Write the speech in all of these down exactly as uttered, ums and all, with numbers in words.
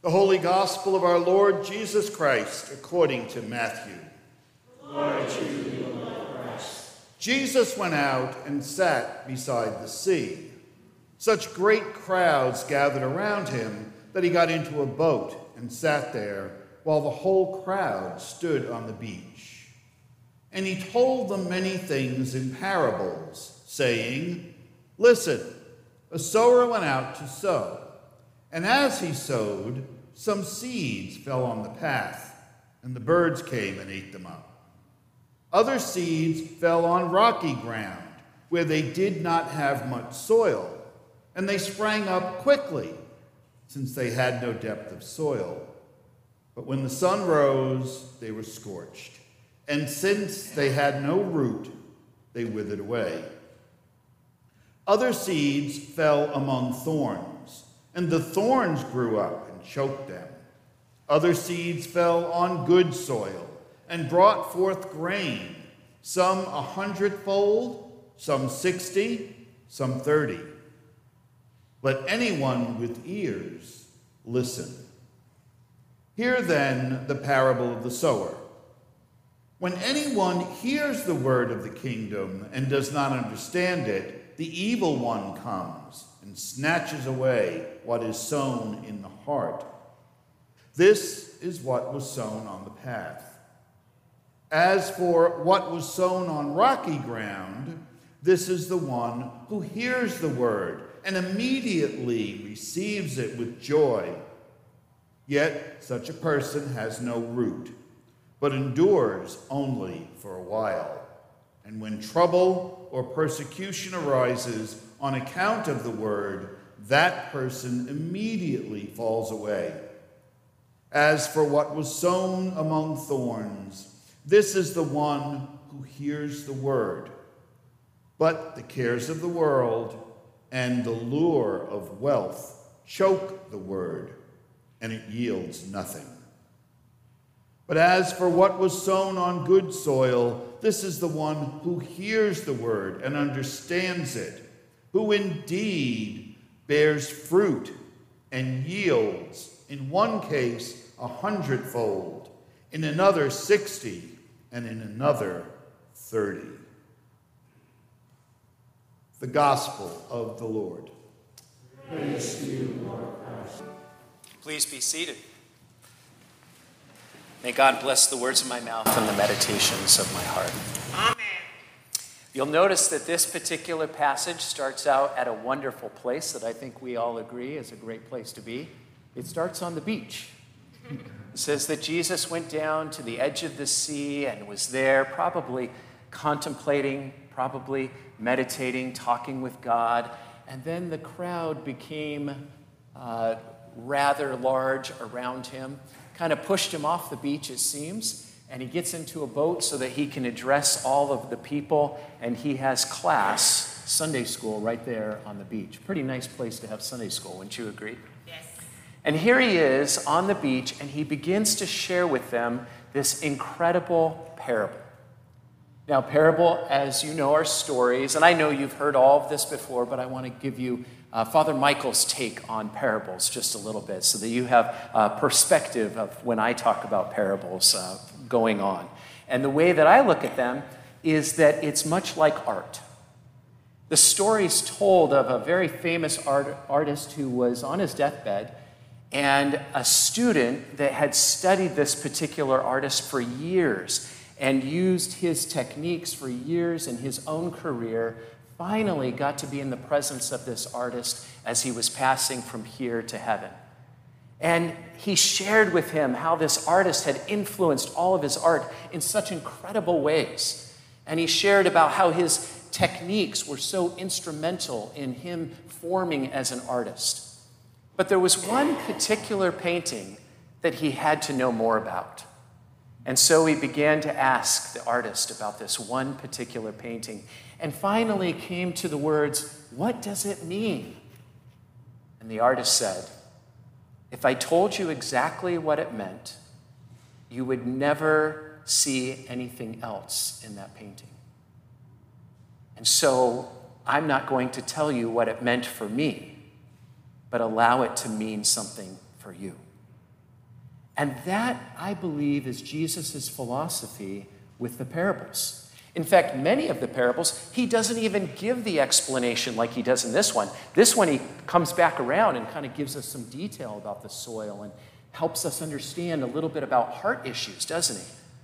The Holy Gospel of our Lord Jesus Christ according to Matthew. Glory to you, Lord Christ. Jesus went out and sat beside the sea. Such great crowds gathered around him that he got into a boat and sat there while the whole crowd stood on the beach. And he told them many things in parables, saying, "Listen, a sower went out to sow. And as he sowed, some seeds fell on the path, and the birds came and ate them up. Other seeds fell on rocky ground, where they did not have much soil, and they sprang up quickly, since they had no depth of soil. But when the sun rose, they were scorched, and since they had no root, they withered away. Other seeds fell among thorns, and the thorns grew up and choked them. Other seeds fell on good soil and brought forth grain, some a hundredfold, some sixty, some thirty. Let anyone with ears listen. Hear then the parable of the sower. When anyone hears the word of the kingdom and does not understand it, the evil one comes and snatches away what is sown in the heart. This is what was sown on the path. As for what was sown on rocky ground, this is the one who hears the word and immediately receives it with joy. Yet such a person has no root, but endures only for a while. And when trouble or persecution arises on account of the word, that person immediately falls away. As for what was sown among thorns, this is the one who hears the word. But the cares of the world and the lure of wealth choke the word, and it yields nothing. But as for what was sown on good soil, this is the one who hears the word and understands it, who indeed bears fruit and yields, in one case a hundredfold, in another sixty, and in another thirty. The Gospel of the Lord. Praise to you, Lord Christ. Please be seated. May God bless the words of my mouth and the meditations of my heart. Amen. You'll notice that this particular passage starts out at a wonderful place that I think we all agree is a great place to be. It starts on the beach. It says that Jesus went down to the edge of the sea and was there probably contemplating, probably meditating, talking with God. And then the crowd became uh, rather large around him, kind of pushed him off the beach, it seems, and he gets into a boat so that he can address all of the people, and he has class, Sunday school, right there on the beach. Pretty nice place to have Sunday school, wouldn't you agree? Yes. And here he is on the beach, and he begins to share with them this incredible parable. Now, parable, as you know, are stories, and I know you've heard all of this before, but I want to give you uh, Father Michael's take on parables just a little bit so that you have a perspective of when I talk about parables uh, going on. And the way that I look at them is that it's much like art. The story's told of a very famous art, artist who was on his deathbed, and a student that had studied this particular artist for years and used his techniques for years in his own career, finally got to be in the presence of this artist as he was passing from here to heaven. And he shared with him how this artist had influenced all of his art in such incredible ways. And he shared about how his techniques were so instrumental in him forming as an artist. But there was one particular painting that he had to know more about. And so he began to ask the artist about this one particular painting, and finally came to the words, "What does it mean?" And the artist said, "If I told you exactly what it meant, you would never see anything else in that painting. And so I'm not going to tell you what it meant for me, but allow it to mean something for you." And that, I believe, is Jesus' philosophy with the parables. In fact, many of the parables, he doesn't even give the explanation like he does in this one. This one, he comes back around and kind of gives us some detail about the soil and helps us understand a little bit about heart issues, doesn't he?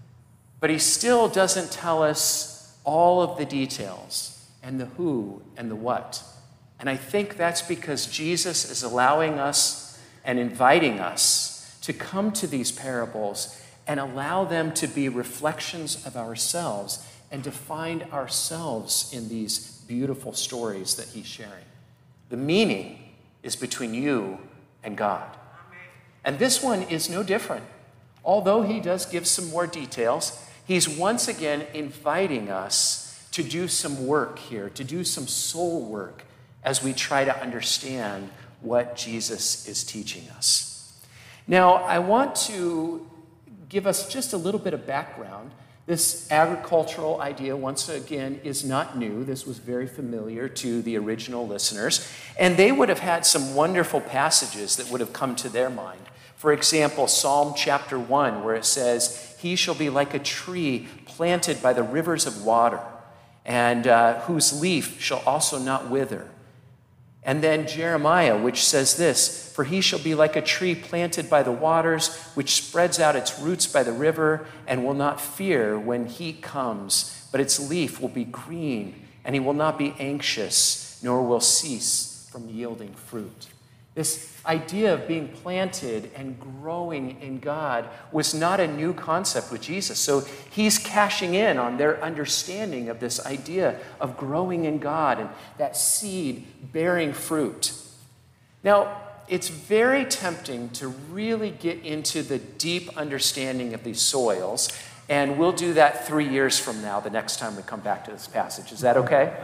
But he still doesn't tell us all of the details and the who and the what. And I think that's because Jesus is allowing us and inviting us to come to these parables and allow them to be reflections of ourselves and to find ourselves in these beautiful stories that he's sharing. The meaning is between you and God. And this one is no different. Although he does give some more details, he's once again inviting us to do some work here, to do some soul work as we try to understand what Jesus is teaching us. Now, I want to give us just a little bit of background. This agricultural idea, once again, is not new. This was very familiar to the original listeners, and they would have had some wonderful passages that would have come to their mind. For example, Psalm chapter one, where it says, "He shall be like a tree planted by the rivers of water, and uh, whose leaf shall also not wither." And then Jeremiah, which says this, "For he shall be like a tree planted by the waters, which spreads out its roots by the river, and will not fear when heat comes, but its leaf will be green, and he will not be anxious, nor will cease from yielding fruit." This idea of being planted and growing in God was not a new concept with Jesus. So he's cashing in on their understanding of this idea of growing in God and that seed bearing fruit. Now, it's very tempting to really get into the deep understanding of these soils, and we'll do that three years from now, the next time we come back to this passage. Is that okay?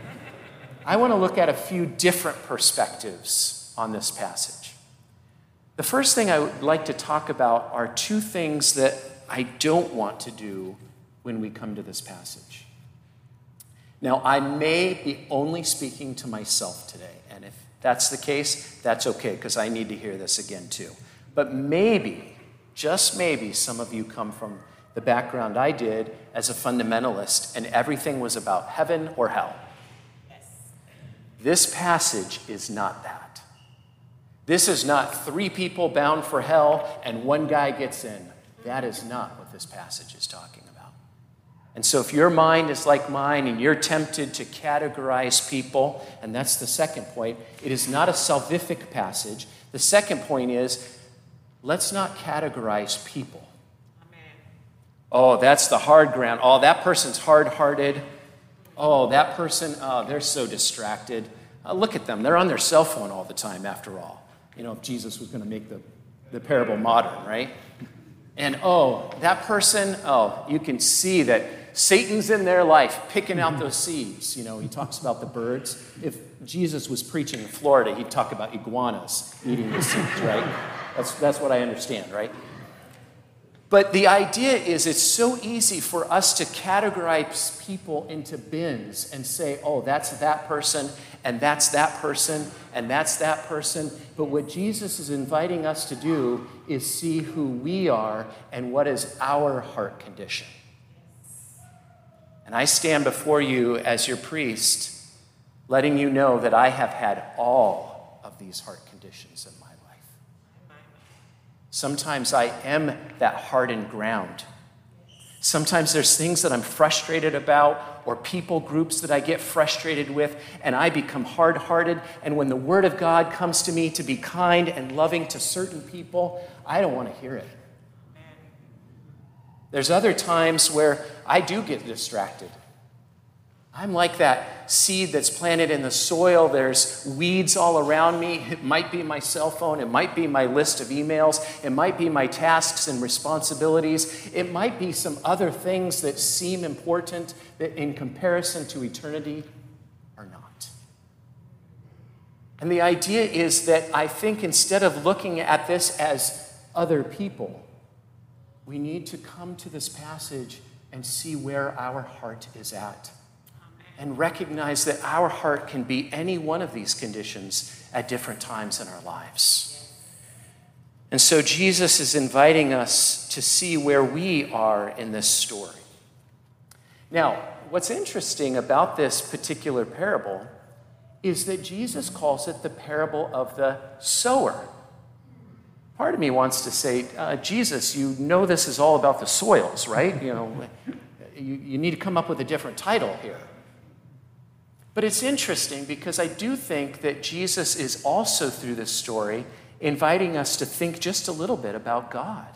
I want to look at a few different perspectives on this passage. The first thing I would like to talk about are two things that I don't want to do when we come to this passage. Now, I may be only speaking to myself today, and if that's the case, that's okay, because I need to hear this again too. But maybe, just maybe, some of you come from the background I did as a fundamentalist, and everything was about heaven or hell. Yes. This passage is not that. This is not three people bound for hell and one guy gets in. That is not what this passage is talking about. And so if your mind is like mine and you're tempted to categorize people, and that's the second point, it is not a salvific passage. The second point is, let's not categorize people. Amen. Oh, that's the hard ground. Oh, that person's hard-hearted. Oh, that person, oh, they're so distracted. Oh, look at them. They're on their cell phone all the time, after all. You know, if Jesus was going to make the, the parable modern, right? And, oh, that person, oh, you can see that Satan's in their life picking out those seeds. You know, he talks about the birds. If Jesus was preaching in Florida, he'd talk about iguanas eating the seeds, right? That's, that's what I understand, right? But the idea is it's so easy for us to categorize people into bins and say, oh, that's that person, and that's that person, and that's that person. But what Jesus is inviting us to do is see who we are and what is our heart condition. And I stand before you as your priest, letting you know that I have had all of these heart conditions in my life. Sometimes I am that hardened ground. Sometimes there's things that I'm frustrated about or people groups that I get frustrated with, and I become hard-hearted. And when the Word of God comes to me to be kind and loving to certain people, I don't want to hear it. There's other times where I do get distracted. I'm like that seed that's planted in the soil. There's weeds all around me. It might be my cell phone. It might be my list of emails. It might be my tasks and responsibilities. It might be some other things that seem important that in comparison to eternity are not. And the idea is that I think instead of looking at this as other people, we need to come to this passage and see where our heart is at. And recognize that our heart can be any one of these conditions at different times in our lives. And so Jesus is inviting us to see where we are in this story. Now, what's interesting about this particular parable is that Jesus calls it the parable of the sower. Part of me wants to say, uh, Jesus, you know this is all about the soils, right? You know, you, you need to come up with a different title here. But it's interesting because I do think that Jesus is also, through this story, inviting us to think just a little bit about God.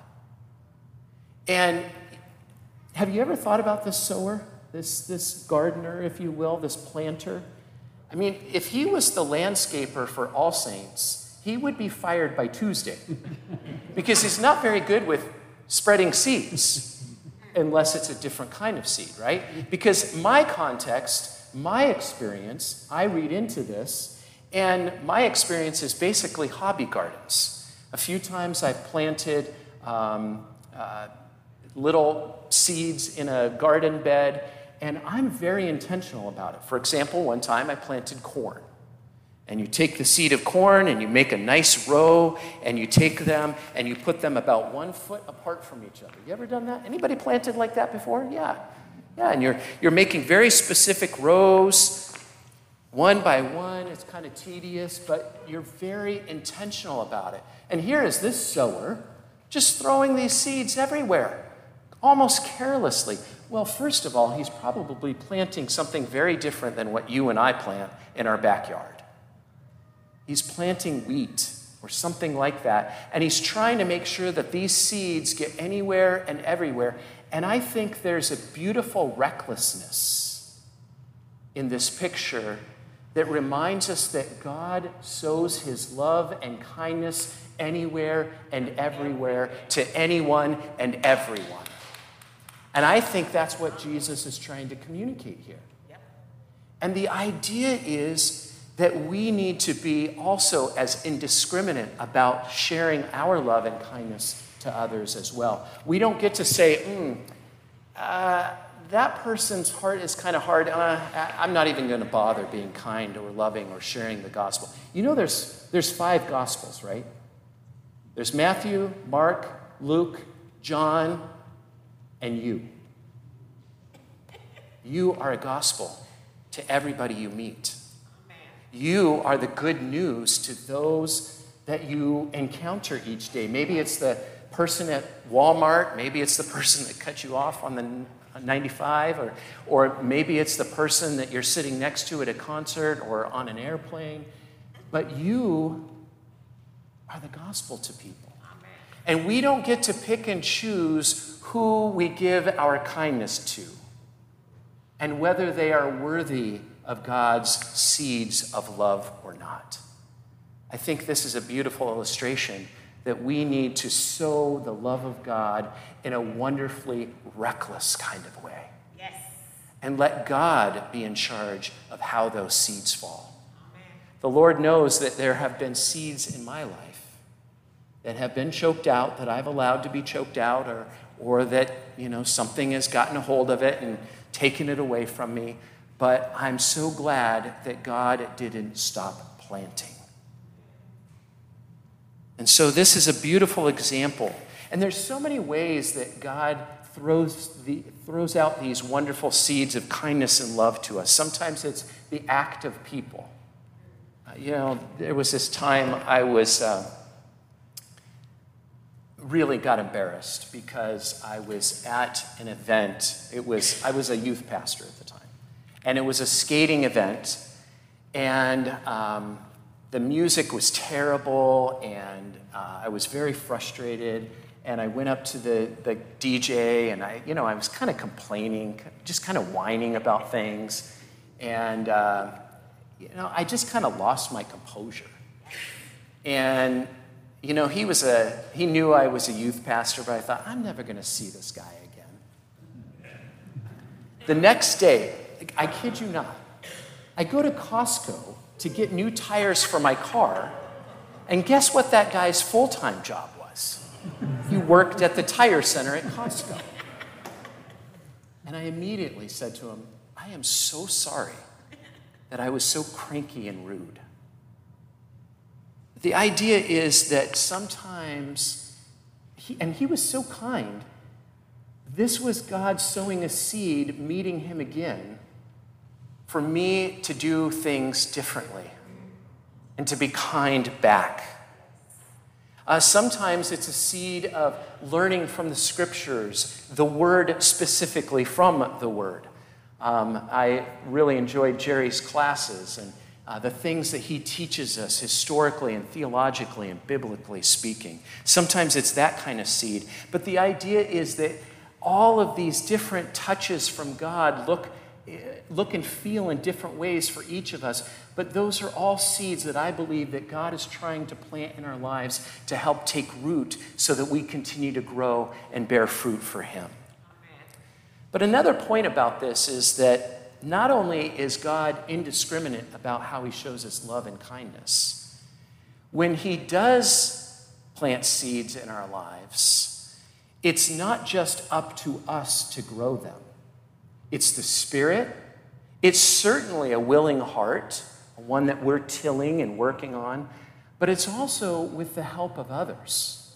And have you ever thought about this sower, this, this gardener, if you will, this planter? I mean, if he was the landscaper for All Saints, he would be fired by Tuesday because he's not very good with spreading seeds unless it's a different kind of seed, right? Because my context, my experience, I read into this, and my experience is basically hobby gardens. A few times I've planted um, uh, little seeds in a garden bed, and I'm very intentional about it. For example, one time I planted corn. And you take the seed of corn and you make a nice row, and you take them and you put them about one foot apart from each other. You ever done that? Anybody planted like that before? Yeah. Yeah, and you're, you're making very specific rows, one by one. It's kind of tedious, but you're very intentional about it. And here is this sower just throwing these seeds everywhere, almost carelessly. Well, first of all, he's probably planting something very different than what you and I plant in our backyard. He's planting wheat or something like that, and he's trying to make sure that these seeds get anywhere and everywhere. And I think there's a beautiful recklessness in this picture that reminds us that God sows his love and kindness anywhere and everywhere to anyone and everyone. And I think that's what Jesus is trying to communicate here. Yep. And the idea is that we need to be also as indiscriminate about sharing our love and kindness to others as well. We don't get to say, mm, uh, that person's heart is kind of hard. Uh, I'm not even going to bother being kind or loving or sharing the gospel. You know there's, there's five gospels, right? There's Matthew, Mark, Luke, John, and you. You are a gospel to everybody you meet. You are the good news to those that you encounter each day. Maybe it's the person at Walmart. Maybe it's the person that cut you off on the ninety-five. Or, or maybe it's the person that you're sitting next to at a concert or on an airplane. But you are the gospel to people. Amen. And we don't get to pick and choose who we give our kindness to and whether they are worthy of God's seeds of love or not. I think this is a beautiful illustration that we need to sow the love of God in a wonderfully reckless kind of way. Yes. And let God be in charge of how those seeds fall. Amen. The Lord knows that there have been seeds in my life that have been choked out, that I've allowed to be choked out, or, or that, you know, something has gotten a hold of it and taken it away from me. But I'm so glad that God didn't stop planting. And so this is a beautiful example. And there's so many ways that God throws, the, throws out these wonderful seeds of kindness and love to us. Sometimes it's the act of people. Uh, you know, there was this time I was uh, really got embarrassed because I was at an event. It was I was a youth pastor at the time. And it was a skating event, and um, the music was terrible, and uh, I was very frustrated. And I went up to the, the D J, and I, you know, I was kind of complaining, just kind of whining about things, and uh, you know, I just kind of lost my composure. And you know, he was a he knew I was a youth pastor, but I thought, I'm never going to see this guy again. The next day, I kid you not, I go to Costco to get new tires for my car, and guess what that guy's full-time job was? He worked at the tire center at Costco. And I immediately said to him, I am so sorry that I was so cranky and rude. The idea is that sometimes, he, and he was so kind, this was God sowing a seed, meeting him again, for me to do things differently and to be kind back. Uh, sometimes it's a seed of learning from the scriptures, the word specifically from the word. Um, I really enjoyed Jerry's classes and uh, the things that he teaches us historically and theologically and biblically speaking. Sometimes it's that kind of seed. But the idea is that all of these different touches from God look look and feel in different ways for each of us, but those are all seeds that I believe that God is trying to plant in our lives to help take root so that we continue to grow and bear fruit for him. Amen. But another point about this is that not only is God indiscriminate about how he shows his love and kindness, when he does plant seeds in our lives, it's not just up to us to grow them. It's the Spirit. It's certainly a willing heart, one that we're tilling and working on, but it's also with the help of others.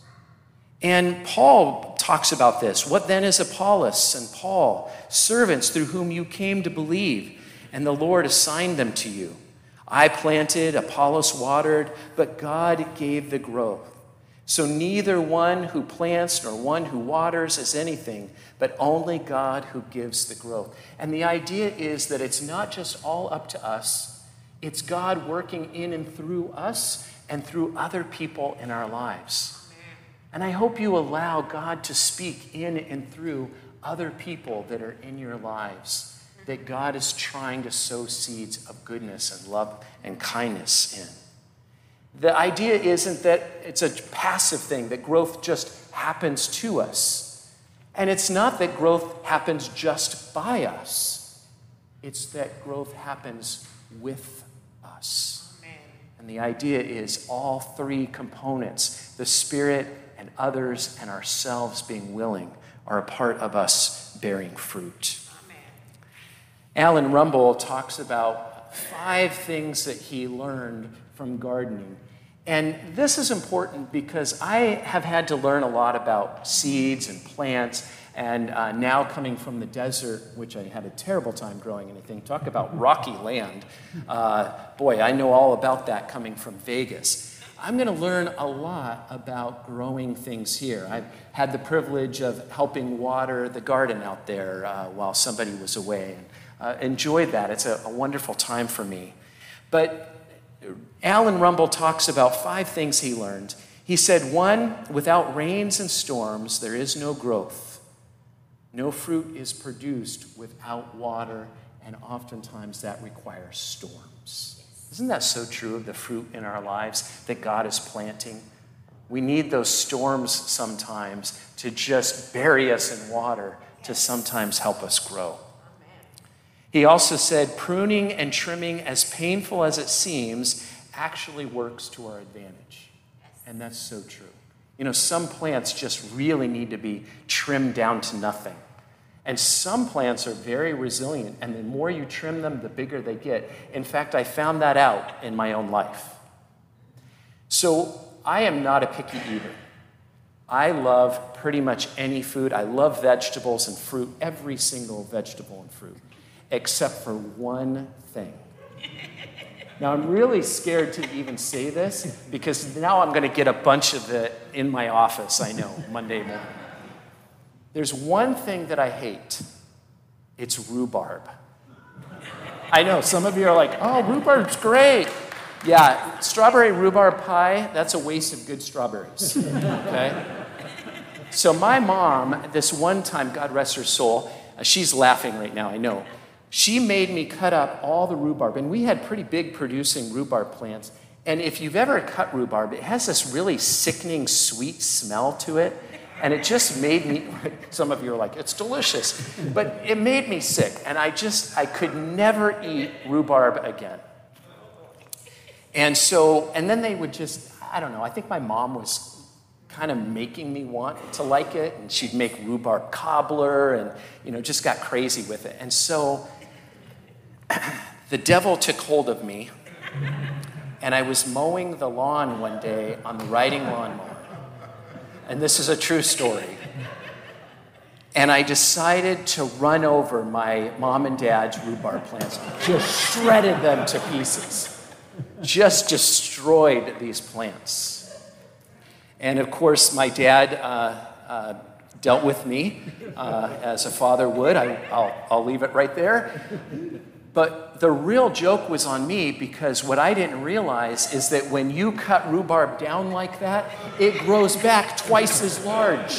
And Paul talks about this. What then is Apollos and Paul, servants through whom you came to believe, and the Lord assigned them to you? I planted, Apollos watered, but God gave the growth. So neither one who plants nor one who waters is anything, but only God who gives the growth. And the idea is that it's not just all up to us, it's God working in and through us and through other people in our lives. And I hope you allow God to speak in and through other people that are in your lives, that God is trying to sow seeds of goodness and love and kindness in. The idea isn't that it's a passive thing, that growth just happens to us. And it's not that growth happens just by us. It's that growth happens with us. Amen. And the idea is all three components, the Spirit and others and ourselves being willing, are a part of us bearing fruit. Amen. Alan Rumble talks about five things that he learned from gardening. And this is important because I have had to learn a lot about seeds and plants, and uh, now coming from the desert, which I had a terrible time growing anything. Talk about rocky land. Uh, boy, I know all about that coming from Vegas. I'm going to learn a lot about growing things here. I've had the privilege of helping water the garden out there uh, while somebody was away, and uh, enjoyed that. It's a, a wonderful time for me. But Alan Rumble talks about five things he learned. He said, one, without rains and storms, there is no growth. No fruit is produced without water, and oftentimes that requires storms. Isn't that so true of the fruit in our lives that God is planting? We need those storms sometimes to just bury us in water, to sometimes help us grow. He also said, pruning and trimming, as painful as it seems, actually works to our advantage. And that's so true. You know, some plants just really need to be trimmed down to nothing. And some plants are very resilient, and the more you trim them, the bigger they get. In fact, I found that out in my own life. So I am not a picky eater. I love pretty much any food. I love vegetables and fruit, every single vegetable and fruit, except for one thing. Now, I'm really scared to even say this because now I'm going to get a bunch of it in my office, I know, Monday morning. There's one thing that I hate. It's rhubarb. I know, some of you are like, oh, rhubarb's great. Yeah, strawberry rhubarb pie, that's a waste of good strawberries, okay? So my mom, this one time, God rest her soul, she's laughing right now, I know. She made me cut up all the rhubarb, and we had pretty big producing rhubarb plants. And if you've ever cut rhubarb, it has this really sickening sweet smell to it. And it just made me, some of you are like, it's delicious. But it made me sick, and I just, I could never eat rhubarb again. And so, and then they would just, I don't know, I think my mom was kind of making me want to like it, and she'd make rhubarb cobbler, and, you know, just got crazy with it. And so, the devil took hold of me, And I was mowing the lawn one day on the riding lawnmower. And this is a true story. And I decided to run over my mom and dad's rhubarb plants. Just shredded them to pieces. Just destroyed these plants. And of course, my dad uh, uh, dealt with me uh, as a father would. I, I'll, I'll leave it right there. But the real joke was on me, because what I didn't realize is that when you cut rhubarb down like that, it grows back twice as large.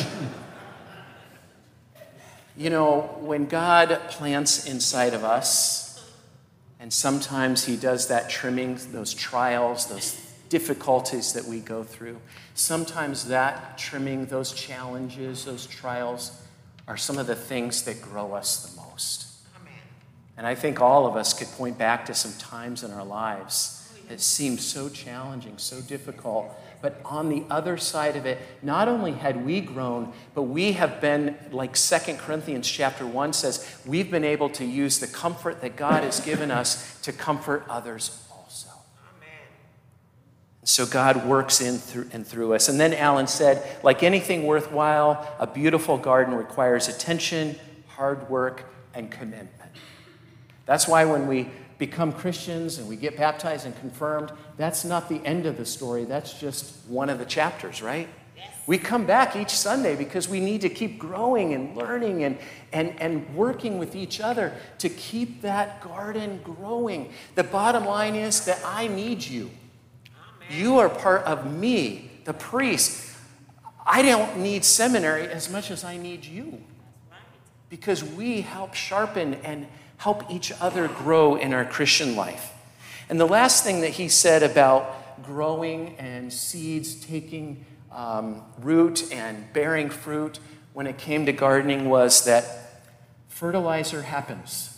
You know, when God plants inside of us, and sometimes he does that trimming, those trials, those difficulties that we go through, sometimes that trimming, those challenges, those trials are some of the things that grow us the most. Amen. And I think all of us could point back to some times in our lives that seemed so challenging, so difficult. But on the other side of it, not only had we grown, but we have been, like Second Corinthians chapter one says, we've been able to use the comfort that God has given us to comfort others also. Amen. So God works in through and through us. And then Alan said, like anything worthwhile, a beautiful garden requires attention, hard work, and commitment. That's why when we become Christians and we get baptized and confirmed, that's not the end of the story. That's just one of the chapters, right? Yes. We come back each Sunday because we need to keep growing and learning and, and, and working with each other to keep that garden growing. The bottom line is that I need you. Amen. You are part of me, the priest. I don't need seminary as much as I need you. That's right. Because we help sharpen and help each other grow in our Christian life. And the last thing that he said about growing and seeds taking um, root and bearing fruit when it came to gardening was that fertilizer happens.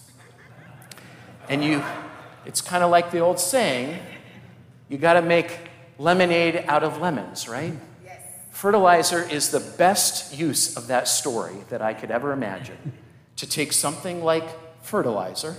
And you, it's kind of like the old saying, you got to make lemonade out of lemons, right? Yes. Fertilizer is the best use of that story that I could ever imagine. To take something like fertilizer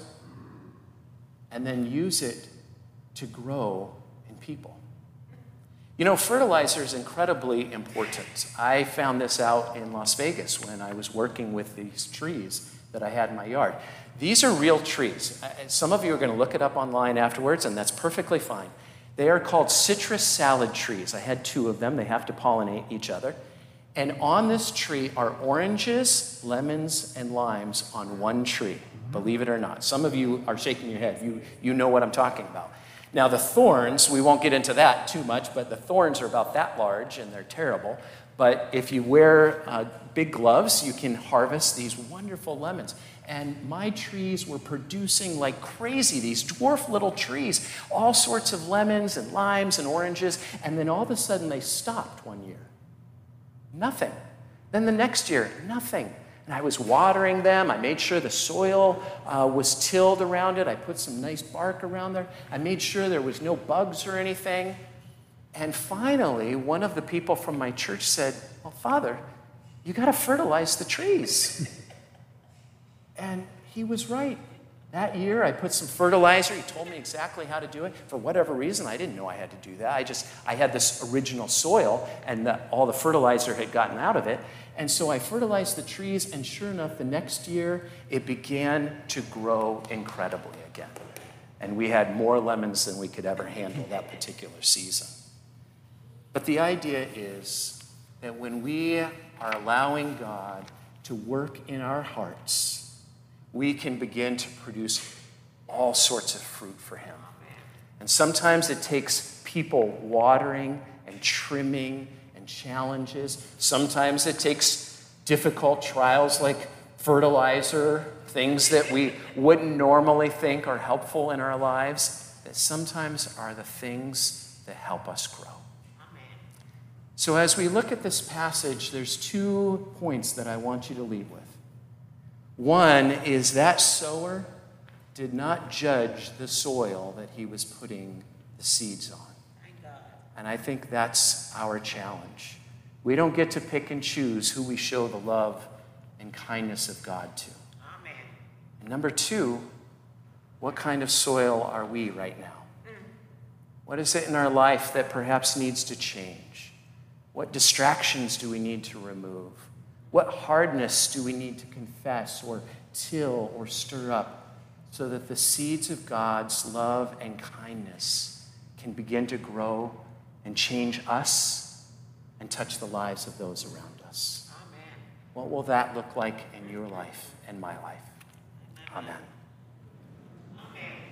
and then use it to grow in people. You know, fertilizer is incredibly important. I found this out in Las Vegas when I was working with these trees that I had in my yard. These are real trees. Some of you are going to look it up online afterwards, and that's perfectly fine. They are called citrus salad trees. I had two of them. They have to pollinate each other. And on this tree are oranges, lemons, and limes on one tree. Believe it or not. Some of you are shaking your head. You, you know what I'm talking about. Now, the thorns, we won't get into that too much, but the thorns are about that large, and they're terrible. But if you wear uh, big gloves, you can harvest these wonderful lemons. And my trees were producing like crazy, these dwarf little trees, all sorts of lemons and limes and oranges. And then all of a sudden, they stopped one year. Nothing. Then the next year, nothing. And I was watering them. I made sure the soil uh, was tilled around it. I put some nice bark around there. I made sure there was no bugs or anything. And finally, one of the people from my church said, well, Father, you got to fertilize the trees. And he was right. That year, I put some fertilizer. He told me exactly how to do it. For whatever reason, I didn't know I had to do that. I just, I had this original soil, and the, all the fertilizer had gotten out of it. And so I fertilized the trees, and sure enough, the next year, it began to grow incredibly again. And we had more lemons than we could ever handle that particular season. But the idea is that when we are allowing God to work in our hearts, we can begin to produce all sorts of fruit for him. And sometimes it takes people watering and trimming and challenges. Sometimes it takes difficult trials like fertilizer, things that we wouldn't normally think are helpful in our lives, that sometimes are the things that help us grow. So as we look at this passage, there's two points that I want you to leave with. One is that sower did not judge the soil that he was putting the seeds on. And I think that's our challenge. We don't get to pick and choose who we show the love and kindness of God to. Amen. And number two, what kind of soil are we right now? What is it in our life that perhaps needs to change? What distractions do we need to remove? What hardness do we need to confess or till or stir up so that the seeds of God's love and kindness can begin to grow and change us and touch the lives of those around us? Amen. What will that look like in your life and my life? Amen.